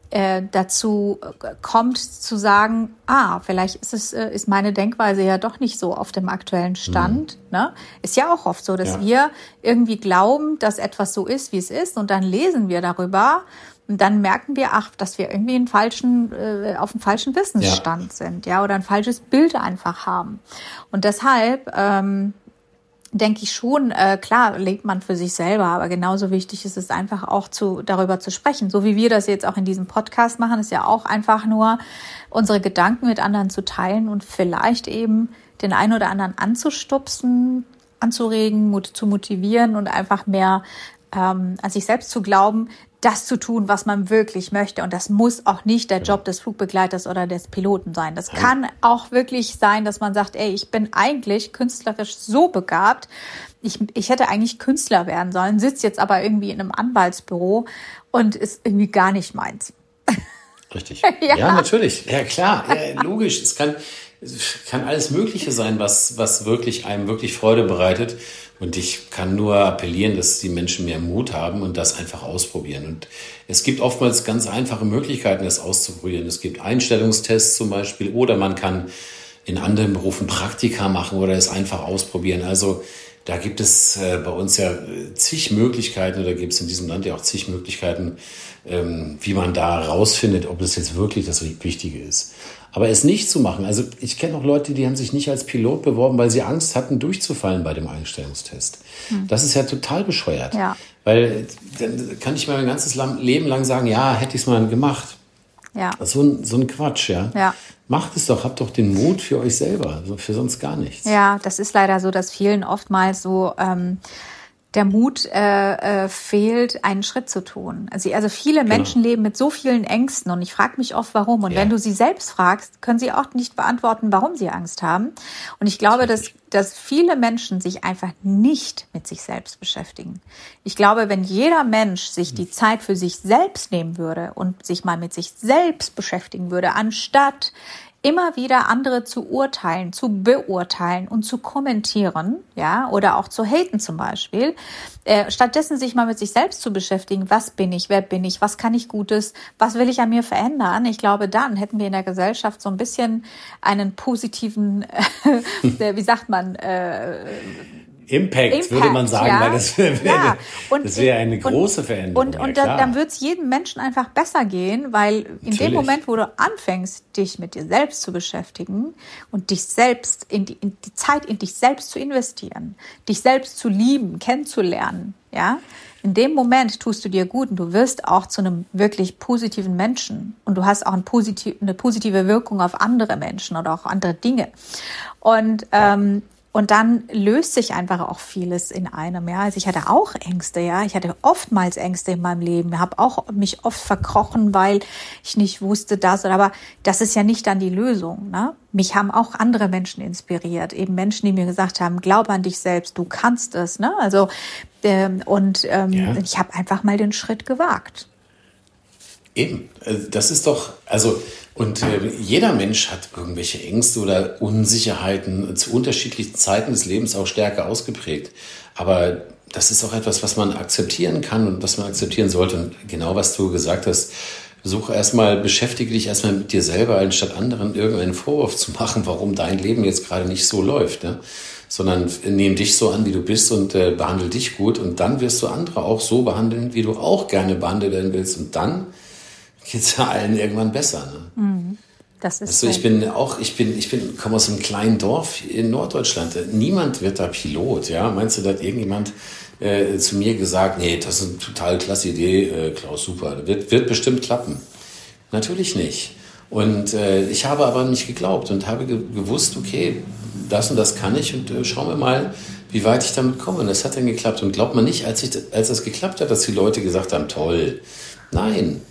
Speaker 2: dazu kommt, zu sagen, vielleicht ist meine Denkweise ja doch nicht so auf dem aktuellen Stand. Ne? Ist ja auch oft so, dass wir irgendwie glauben, dass etwas so ist, wie es ist, und dann lesen wir darüber und dann merken wir, dass wir irgendwie auf dem falschen Wissensstand sind, ja, oder ein falsches Bild einfach haben. Und deshalb denke ich schon, klar, lebt man für sich selber, aber genauso wichtig ist es einfach auch darüber zu sprechen. So wie wir das jetzt auch in diesem Podcast machen, ist ja auch einfach nur, unsere Gedanken mit anderen zu teilen und vielleicht eben den einen oder anderen anzustupsen, anzuregen, zu motivieren und einfach mehr an sich selbst zu glauben, das zu tun, was man wirklich möchte. Und das muss auch nicht der Job des Flugbegleiters oder des Piloten sein. Das kann auch wirklich sein, dass man sagt, ich bin eigentlich künstlerisch so begabt, ich hätte eigentlich Künstler werden sollen, sitze jetzt aber irgendwie in einem Anwaltsbüro und ist irgendwie gar nicht meins.
Speaker 3: Richtig. Ja, natürlich. Ja, klar. Ja, logisch. Es kann alles Mögliche sein, was wirklich einem wirklich Freude bereitet. Und ich kann nur appellieren, dass die Menschen mehr Mut haben und das einfach ausprobieren. Und es gibt oftmals ganz einfache Möglichkeiten, das auszuprobieren. Es gibt Einstellungstests zum Beispiel, oder man kann in anderen Berufen Praktika machen oder es einfach ausprobieren. Also da gibt es bei uns ja zig Möglichkeiten, oder gibt es in diesem Land ja auch zig Möglichkeiten, wie man da rausfindet, ob das jetzt wirklich das Wichtige ist. Aber es nicht zu machen, also ich kenne auch Leute, die haben sich nicht als Pilot beworben, weil sie Angst hatten, durchzufallen bei dem Einstellungstest. Das ist ja total bescheuert. Ja. Weil dann kann ich mein ganzes Leben lang sagen, hätte ich es mal gemacht. Ja. So ein Quatsch, ja. Macht es doch, habt doch den Mut für euch selber, für sonst gar nichts.
Speaker 2: Ja, das ist leider so, dass vielen oftmals so der Mut fehlt, einen Schritt zu tun. Also viele Menschen leben mit so vielen Ängsten, und ich frage mich oft, warum. Und wenn du sie selbst fragst, können sie auch nicht beantworten, warum sie Angst haben. Und ich glaube, dass viele Menschen sich einfach nicht mit sich selbst beschäftigen. Ich glaube, wenn jeder Mensch sich die Zeit für sich selbst nehmen würde und sich mal mit sich selbst beschäftigen würde, anstatt immer wieder andere zu urteilen, zu beurteilen und zu kommentieren, ja, oder auch zu haten zum Beispiel, stattdessen sich mal mit sich selbst zu beschäftigen, was bin ich, wer bin ich, was kann ich Gutes, was will ich an mir verändern. Ich glaube, dann hätten wir in der Gesellschaft so ein bisschen einen positiven, wie sagt man,
Speaker 3: Impact, würde man sagen, weil das wäre eine große Veränderung.
Speaker 2: Und dann wird es jedem Menschen einfach besser gehen, weil in dem Moment, wo du anfängst, dich mit dir selbst zu beschäftigen und dich selbst in die Zeit in dich selbst zu investieren, dich selbst zu lieben, kennenzulernen, ja, in dem Moment tust du dir gut und du wirst auch zu einem wirklich positiven Menschen und du hast auch eine positive Wirkung auf andere Menschen oder auch andere Dinge. Und dann löst sich einfach auch vieles in einem, ja. Also ich hatte auch Ängste, ja. Ich hatte oftmals Ängste in meinem Leben. Ich habe auch mich oft verkrochen, weil ich nicht wusste aber das ist ja nicht dann die Lösung, ne? Mich haben auch andere Menschen inspiriert, eben Menschen, die mir gesagt haben, glaub an dich selbst, du kannst es, ne? Also ich habe einfach mal den Schritt gewagt.
Speaker 3: Eben, das ist doch, jeder Mensch hat irgendwelche Ängste oder Unsicherheiten zu unterschiedlichen Zeiten des Lebens auch stärker ausgeprägt. Aber das ist auch etwas, was man akzeptieren kann und was man akzeptieren sollte. Und genau, was du gesagt hast, beschäftige dich erstmal mit dir selber, anstatt anderen irgendeinen Vorwurf zu machen, warum dein Leben jetzt gerade nicht so läuft, ne? Sondern nimm dich so an, wie du bist, und behandle dich gut. Und dann wirst du andere auch so behandeln, wie du auch gerne behandelt werden willst. Und dann geht es ja allen irgendwann besser. Ne?
Speaker 2: Das ist
Speaker 3: so. Ich komme aus einem kleinen Dorf in Norddeutschland. Niemand wird da Pilot. Ja? Meinst du, da hat irgendjemand zu mir gesagt, nee, das ist eine total klasse Idee, Klaus, super, wird bestimmt klappen. Natürlich nicht. Und ich habe aber nicht geglaubt und habe gewusst, okay, das und das kann ich, und schauen wir mal, wie weit ich damit komme. Und das hat dann geklappt. Und glaubt man nicht, als das geklappt hat, dass die Leute gesagt haben, toll. Nein.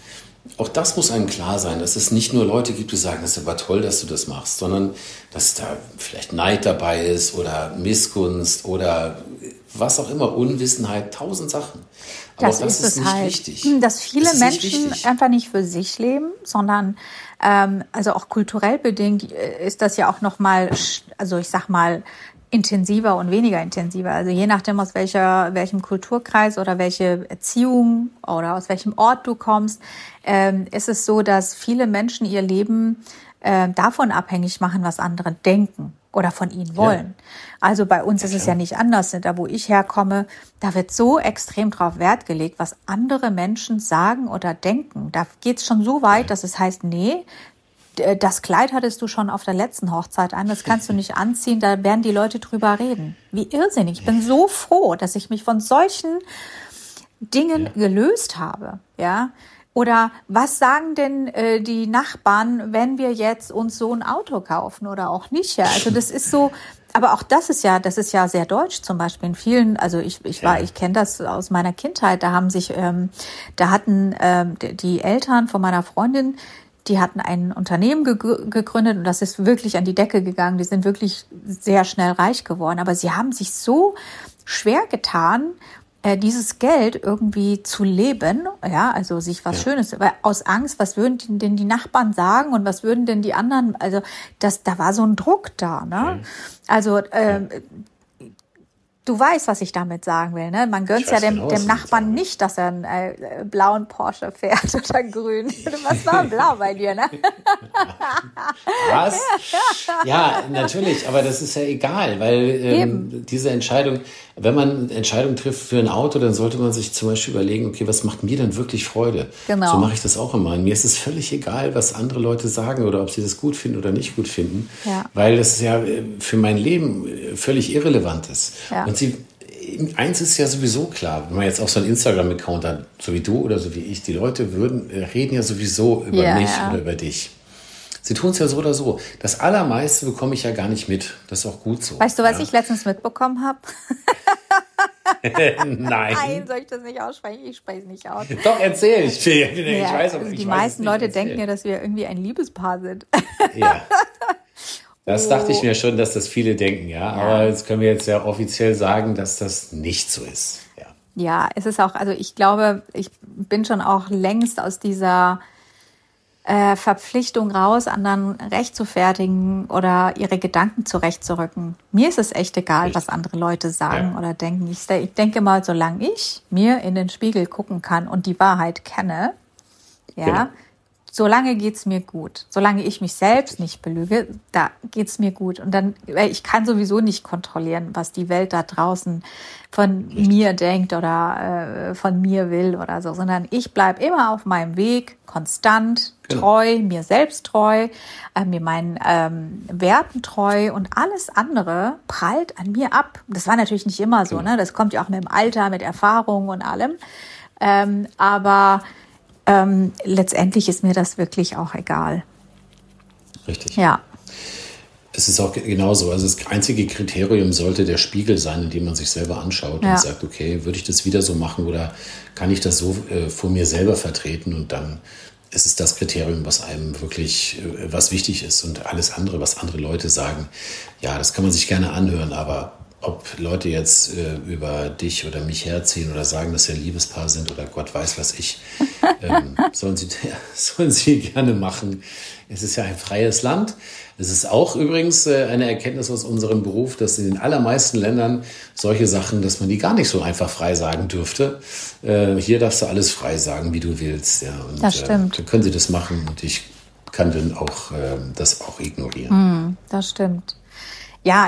Speaker 3: auch das muss einem klar sein, dass es nicht nur Leute gibt, die sagen, das ist aber toll, dass du das machst, sondern dass da vielleicht Neid dabei ist oder Missgunst oder was auch immer, Unwissenheit, 1000 Sachen. Aber
Speaker 2: das ist nicht
Speaker 3: halt
Speaker 2: wichtig. Dass viele Menschen einfach nicht für sich leben, sondern also auch kulturell bedingt ist das ja auch nochmal, also ich sag mal, intensiver und weniger intensiver. Also je nachdem, aus welchem Kulturkreis oder welche Erziehung oder aus welchem Ort du kommst, ist es so, dass viele Menschen ihr Leben davon abhängig machen, was andere denken oder von ihnen wollen. Ja. Also bei uns ist es ja nicht anders. Da, wo ich herkomme, da wird so extrem drauf Wert gelegt, was andere Menschen sagen oder denken. Da geht es schon so weit, dass es heißt, nee, das Kleid hattest du schon auf der letzten Hochzeit an, das kannst du nicht anziehen, da werden die Leute drüber reden. Wie irrsinnig. Ich bin so froh, dass ich mich von solchen Dingen gelöst habe, ja. Oder was sagen denn die Nachbarn, wenn wir jetzt uns so ein Auto kaufen oder auch nicht? Ja? Also das ist so, aber auch das ist ja sehr deutsch zum Beispiel in vielen. Also ich kenne das aus meiner Kindheit. Da hatten die Eltern von meiner Freundin, die hatten ein Unternehmen gegründet und das ist wirklich an die Decke gegangen. Die sind wirklich sehr schnell reich geworden. Aber sie haben sich so schwer getan, dieses Geld irgendwie zu leben, ja, also sich was Schönes, weil aus Angst, was würden denn die Nachbarn sagen und was würden denn die anderen, also da war so ein Druck da, ne? Also du weißt, was ich damit sagen will, ne? Man gönnt ja dem Nachbarn nicht, dass er einen blauen Porsche fährt oder grün. Was war blau bei dir, ne?
Speaker 3: Was? Ja, natürlich, aber das ist ja egal, weil diese Entscheidung, wenn man Entscheidungen trifft für ein Auto, dann sollte man sich zum Beispiel überlegen, okay, was macht mir denn wirklich Freude?
Speaker 2: Genau.
Speaker 3: So mache ich das auch immer. Mir ist es völlig egal, was andere Leute sagen oder ob sie das gut finden oder nicht gut finden, weil das ja für mein Leben völlig irrelevant ist. Ja. Und eins ist ja sowieso klar, wenn man jetzt auch so einen Instagram-Account hat, so wie du oder so wie ich, die Leute reden ja sowieso über mich oder über dich. Sie tun es ja so oder so. Das Allermeiste bekomme ich ja gar nicht mit. Das ist auch gut so.
Speaker 2: Weißt du, was ich letztens mitbekommen habe?
Speaker 3: Nein.
Speaker 2: Soll ich das nicht aussprechen? Ich spreche es nicht aus.
Speaker 3: Doch, erzähl. Ich weiß, aber
Speaker 2: die meisten Leute denken ja, dass wir irgendwie ein Liebespaar sind.
Speaker 3: Ja. Das dachte ich mir schon, dass das viele denken, ja. Aber jetzt können wir jetzt ja offiziell sagen, dass das nicht so ist.
Speaker 2: Ja, es ist auch, also ich glaube, ich bin schon auch längst aus dieser Verpflichtung raus, anderen recht zu fertigen oder ihre Gedanken zurechtzurücken. Mir ist es echt egal, was andere Leute sagen oder denken. Ich denke mal, solange ich mir in den Spiegel gucken kann und die Wahrheit kenne, solange geht's mir gut. Solange ich mich selbst nicht belüge, da geht's mir gut. Und dann, ich kann sowieso nicht kontrollieren, was die Welt da draußen von mir denkt oder von mir will oder so, sondern ich bleib immer auf meinem Weg, konstant, treu, mir selbst treu, mir meinen Werten treu und alles andere prallt an mir ab. Das war natürlich nicht immer so, ne? Das kommt ja auch mit dem Alter, mit Erfahrung und allem. Aber letztendlich ist mir das wirklich auch egal.
Speaker 3: Richtig.
Speaker 2: Ja.
Speaker 3: Es ist auch genauso. Also das einzige Kriterium sollte der Spiegel sein, in dem man sich selber anschaut und sagt, okay, würde ich das wieder so machen oder kann ich das so vor mir selber vertreten? Und dann ist es das Kriterium, was einem wirklich, was wichtig ist. Und alles andere, was andere Leute sagen, ja, das kann man sich gerne anhören, aber ob Leute jetzt über dich oder mich herziehen oder sagen, dass wir ein Liebespaar sind oder Gott weiß was ich, sollen sie gerne machen. Es ist ja ein freies Land. Es ist auch übrigens eine Erkenntnis aus unserem Beruf, dass in den allermeisten Ländern solche Sachen, dass man die gar nicht so einfach frei sagen dürfte. Hier darfst du alles frei sagen, wie du willst. Ja. Und,
Speaker 2: das stimmt.
Speaker 3: Dann können sie das machen und ich kann dann auch das auch ignorieren.
Speaker 2: Das stimmt. Ja,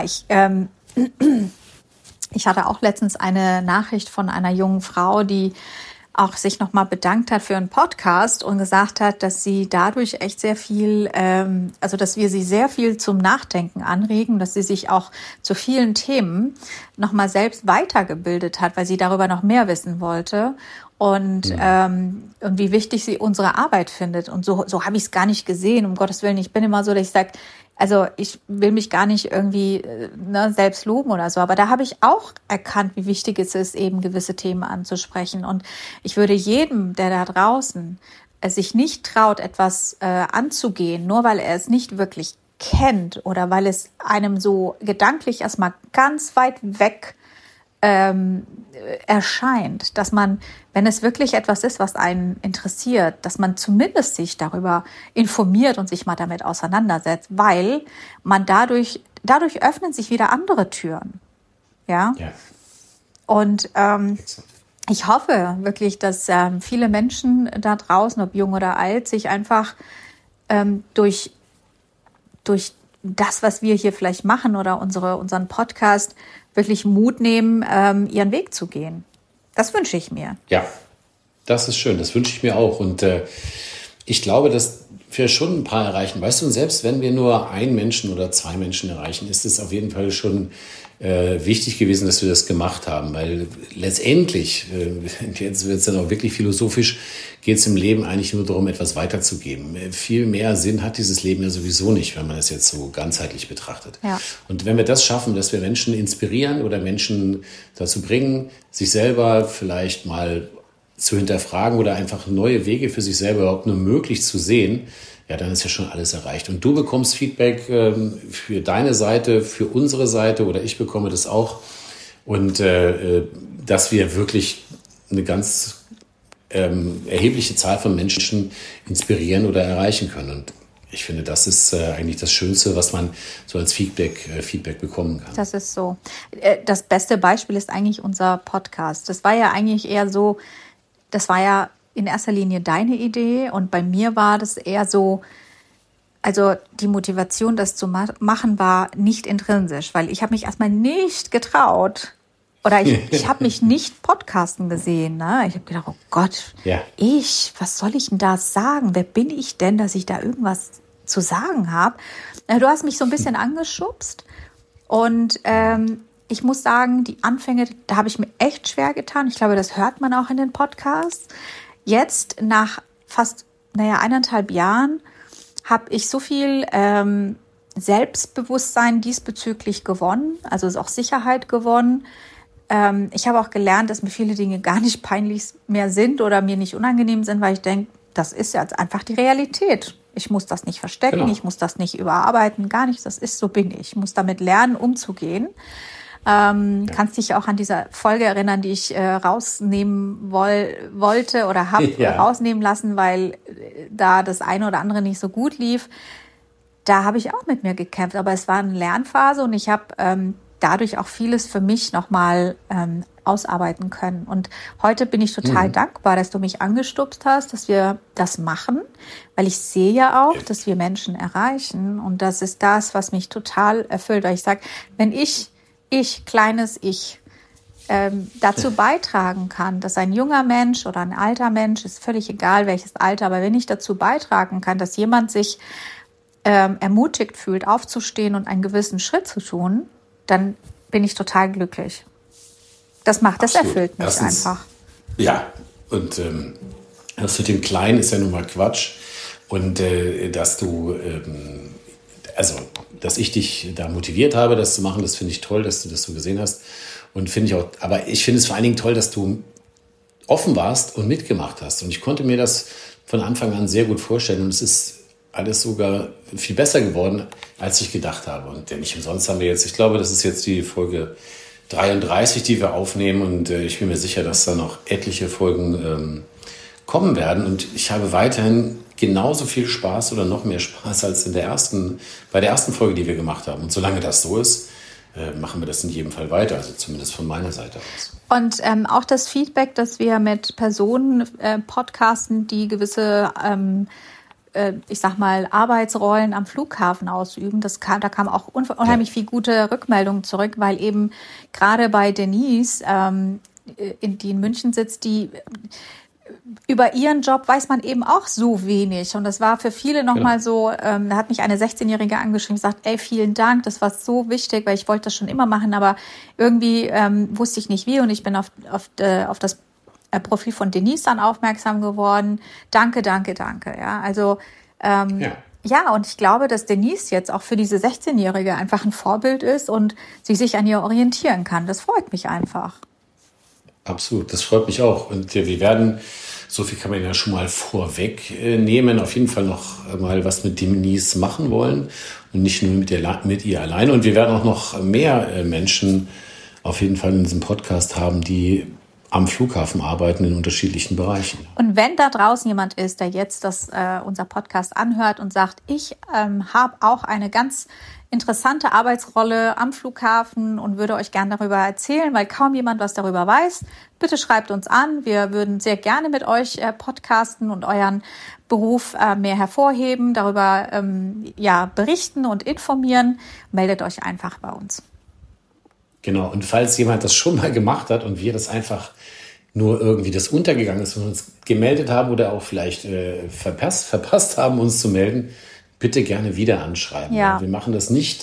Speaker 2: ich hatte auch letztens eine Nachricht von einer jungen Frau, die auch sich nochmal bedankt hat für einen Podcast und gesagt hat, dass sie dadurch echt sehr viel, also dass wir sie sehr viel zum Nachdenken anregen, dass sie sich auch zu vielen Themen nochmal selbst weitergebildet hat, weil sie darüber noch mehr wissen wollte. Und wie wichtig sie unsere Arbeit findet. Und so habe ich es gar nicht gesehen, um Gottes Willen. Ich bin immer so, dass ich sage, also ich will mich gar nicht irgendwie selbst loben oder so, aber da habe ich auch erkannt, wie wichtig es ist, eben gewisse Themen anzusprechen. Und ich würde jedem, der da draußen sich nicht traut, etwas anzugehen, nur weil er es nicht wirklich kennt oder weil es einem so gedanklich erstmal ganz weit weg erscheint, dass man, wenn es wirklich etwas ist, was einen interessiert, dass man zumindest sich darüber informiert und sich mal damit auseinandersetzt, weil man dadurch öffnen sich wieder andere Türen. Ja. Und ich hoffe wirklich, dass viele Menschen da draußen, ob jung oder alt, sich einfach durch das, was wir hier vielleicht machen oder unseren Podcast, wirklich Mut nehmen, ihren Weg zu gehen. Das wünsche ich mir.
Speaker 3: Ja, das ist schön. Das wünsche ich mir auch. Und ich glaube, dass wir schon ein paar erreichen. Weißt du, und selbst wenn wir nur einen Menschen oder zwei Menschen erreichen, ist es auf jeden Fall schon wichtig gewesen, dass wir das gemacht haben. Weil letztendlich, jetzt wird es dann auch wirklich philosophisch, geht es im Leben eigentlich nur darum, etwas weiterzugeben. Viel mehr Sinn hat dieses Leben ja sowieso nicht, wenn man es jetzt so ganzheitlich betrachtet. Ja. Und wenn wir das schaffen, dass wir Menschen inspirieren oder Menschen dazu bringen, sich selber vielleicht mal zu hinterfragen oder einfach neue Wege für sich selber überhaupt nur möglich zu sehen, ja, dann ist ja schon alles erreicht. Und du bekommst Feedback für deine Seite, für unsere Seite oder ich bekomme das auch. Und dass wir wirklich eine ganz erhebliche Zahl von Menschen inspirieren oder erreichen können. Und ich finde, das ist eigentlich das Schönste, was man so als Feedback bekommen kann.
Speaker 2: Das ist so. Das beste Beispiel ist eigentlich unser Podcast. Das war ja eigentlich eher so, das war ja in erster Linie deine Idee und bei mir war das eher so, also die Motivation, das zu machen, war nicht intrinsisch, weil ich habe mich erstmal nicht getraut oder ich habe mich nicht podcasten gesehen. Ne? Ich habe gedacht, oh Gott, was soll ich denn da sagen? Wer bin ich denn, dass ich da irgendwas zu sagen habe? Du hast mich so ein bisschen angeschubst und ich muss sagen, die Anfänge, da habe ich mir echt schwer getan. Ich glaube, das hört man auch in den Podcasts. Jetzt, nach fast 1,5 Jahren, habe ich so viel Selbstbewusstsein diesbezüglich gewonnen, also ist auch Sicherheit gewonnen. Ich habe auch gelernt, dass mir viele Dinge gar nicht peinlich mehr sind oder mir nicht unangenehm sind, weil ich denke, das ist jetzt einfach die Realität. Ich muss das nicht verstecken, Ich muss das nicht überarbeiten, gar nichts. Das ist, so bin ich. Ich muss damit lernen, umzugehen. Kannst dich auch an diese Folge erinnern, die ich rausnehmen wollte oder habe rausnehmen lassen, weil da das eine oder andere nicht so gut lief. Da habe ich auch mit mir gekämpft, aber es war eine Lernphase und ich habe dadurch auch vieles für mich nochmal ausarbeiten können. Und heute bin ich total dankbar, dass du mich angestupst hast, dass wir das machen, weil ich sehe ja auch, dass wir Menschen erreichen und das ist das, was mich total erfüllt, weil ich sage, wenn kleines Ich, dazu beitragen kann, dass ein junger Mensch oder ein alter Mensch, ist völlig egal welches Alter, aber wenn ich dazu beitragen kann, dass jemand sich ermutigt fühlt, aufzustehen und einen gewissen Schritt zu tun, dann bin ich total glücklich. Das erfüllt mich einfach.
Speaker 3: Ja, und das mit dem Kleinen ist ja nun mal Quatsch. Und dass du... dass ich dich da motiviert habe, das zu machen, das finde ich toll, dass du das so gesehen hast. Und finde ich auch, aber ich finde es vor allen Dingen toll, dass du offen warst und mitgemacht hast. Und ich konnte mir das von Anfang an sehr gut vorstellen. Und es ist alles sogar viel besser geworden, als ich gedacht habe. Und nicht umsonst haben wir jetzt, ich glaube, das ist jetzt die Folge 33, die wir aufnehmen. Und ich bin mir sicher, dass da noch etliche Folgen kommen werden. Und ich habe weiterhin genauso viel Spaß oder noch mehr Spaß als bei der ersten Folge, die wir gemacht haben. Und solange das so ist, machen wir das in jedem Fall weiter, also zumindest von meiner Seite aus.
Speaker 2: Und auch das Feedback, dass wir mit Personen podcasten, die gewisse, ich sag mal, Arbeitsrollen am Flughafen ausüben, da kam auch unheimlich viel gute Rückmeldungen zurück, weil eben gerade bei Denise, die in München sitzt, die über ihren Job weiß man eben auch so wenig. Und das war für viele nochmal so, da hat mich eine 16-Jährige angeschrieben und gesagt, ey, vielen Dank, das war so wichtig, weil ich wollte das schon immer machen, aber irgendwie wusste ich nicht wie und ich bin auf das Profil von Denise dann aufmerksam geworden. Danke. Ja, also ja, und ich glaube, dass Denise jetzt auch für diese 16-Jährige einfach ein Vorbild ist und sie sich an ihr orientieren kann. Das freut mich einfach.
Speaker 3: Absolut, das freut mich auch. Und wir werden so viel kann man ja schon mal vorweg nehmen. Auf jeden Fall noch mal was mit Denise machen wollen und nicht nur mit ihr alleine. Und wir werden auch noch mehr Menschen auf jeden Fall in diesem Podcast haben, die am Flughafen arbeiten in unterschiedlichen Bereichen.
Speaker 2: Und wenn da draußen jemand ist, der jetzt unser Podcast anhört und sagt, ich habe auch eine ganz interessante Arbeitsrolle am Flughafen und würde euch gerne darüber erzählen, weil kaum jemand was darüber weiß, bitte schreibt uns an. Wir würden sehr gerne mit euch podcasten und euren Beruf mehr hervorheben, darüber berichten und informieren. Meldet euch einfach bei uns.
Speaker 3: Genau, und falls jemand das schon mal gemacht hat und wir das einfach nur irgendwie das untergegangen ist und uns gemeldet haben oder auch vielleicht verpasst haben, uns zu melden, bitte gerne wieder anschreiben.
Speaker 2: Ja.
Speaker 3: Wir machen das nicht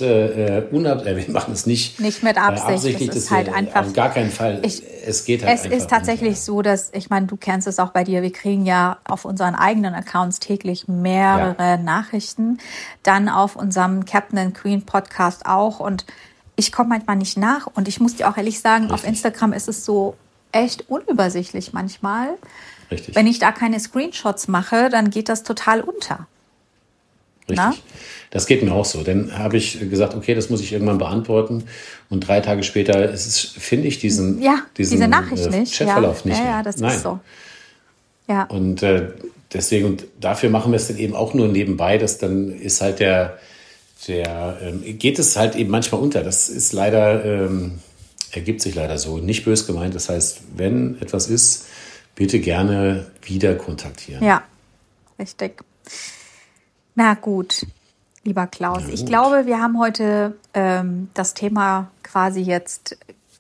Speaker 3: nicht
Speaker 2: mit Absicht.
Speaker 3: Absichtlich. Das ist halt einfach auf gar keinen Fall. Es geht halt
Speaker 2: einfach. Es ist tatsächlich so, dass, ich meine, du kennst es auch bei dir, wir kriegen ja auf unseren eigenen Accounts täglich mehrere Nachrichten, dann auf unserem Captain and Queen Podcast auch, und ich komme manchmal nicht nach, und ich muss dir auch ehrlich sagen, Richtig. Auf Instagram ist es so echt unübersichtlich manchmal.
Speaker 3: Richtig.
Speaker 2: Wenn ich da keine Screenshots mache, dann geht das total unter.
Speaker 3: Richtig. Na? Das geht mir auch so. Dann habe ich gesagt, okay, das muss ich irgendwann beantworten. Und 3 Tage später finde ich diesen
Speaker 2: diese Nachricht nicht.
Speaker 3: Chatverlauf nicht mehr.
Speaker 2: Ja, das ist so. Ja.
Speaker 3: Und deswegen, und dafür machen wir es dann eben auch nur nebenbei, dass dann ist halt geht es halt eben manchmal unter. Das ist leider, ergibt sich leider so. Nicht böse gemeint. Das heißt, wenn etwas ist, bitte gerne wieder kontaktieren.
Speaker 2: Ja, richtig. Na gut, lieber Klaus. Ich glaube, wir haben heute das Thema quasi jetzt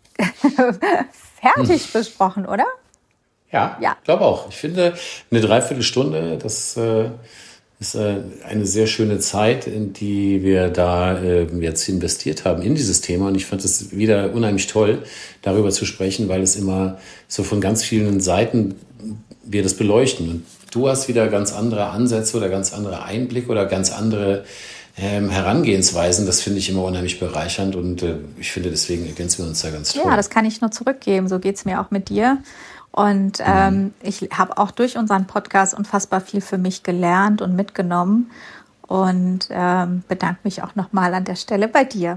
Speaker 2: fertig besprochen, oder?
Speaker 3: Ja, ich glaube auch. Ich finde, eine Dreiviertelstunde, das ist eine sehr schöne Zeit, in die wir da jetzt investiert haben in dieses Thema. Und ich fand es wieder unheimlich toll, darüber zu sprechen, weil es immer so von ganz vielen Seiten wir das beleuchten. Und du hast wieder ganz andere Ansätze oder ganz andere Einblicke oder ganz andere Herangehensweisen. Das finde ich immer unheimlich bereichernd. Und ich finde, deswegen ergänzen wir uns da ganz toll.
Speaker 2: Ja, das kann ich nur zurückgeben. So geht es mir auch mit dir. Und ich habe auch durch unseren Podcast unfassbar viel für mich gelernt und mitgenommen. Und bedanke mich auch nochmal an der Stelle bei dir.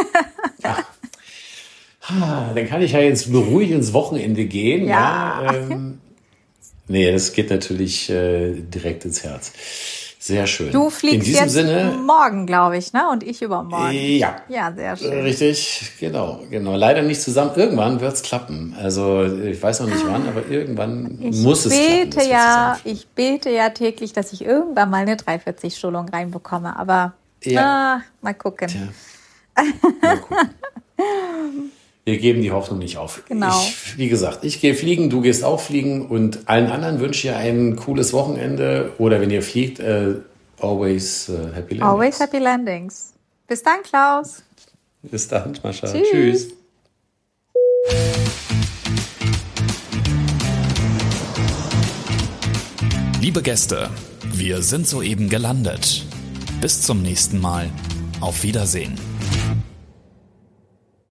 Speaker 3: Dann kann ich ja jetzt beruhigt ins Wochenende gehen.
Speaker 2: Ja.
Speaker 3: Nee, das geht natürlich direkt ins Herz. Sehr schön.
Speaker 2: Du fliegst jetzt morgen, glaube ich, ne? Und ich übermorgen.
Speaker 3: Ja.
Speaker 2: Ja, sehr schön.
Speaker 3: Richtig, genau. Leider nicht zusammen. Irgendwann wird es klappen. Also ich weiß noch nicht wann, aber irgendwann muss es klappen.
Speaker 2: Ich bete ja täglich, dass ich irgendwann mal eine 340-Schulung reinbekomme. Aber mal gucken.
Speaker 3: Tja. Mal gucken. Wir geben die Hoffnung nicht auf.
Speaker 2: Genau.
Speaker 3: Wie gesagt, ich gehe fliegen, du gehst auch fliegen, und allen anderen wünsche ich ein cooles Wochenende. Oder wenn ihr fliegt, always happy landings.
Speaker 2: Always happy landings. Bis dann, Klaus.
Speaker 3: Bis dann, Mascha.
Speaker 2: Tschüss.
Speaker 1: Liebe Gäste, wir sind soeben gelandet. Bis zum nächsten Mal. Auf Wiedersehen.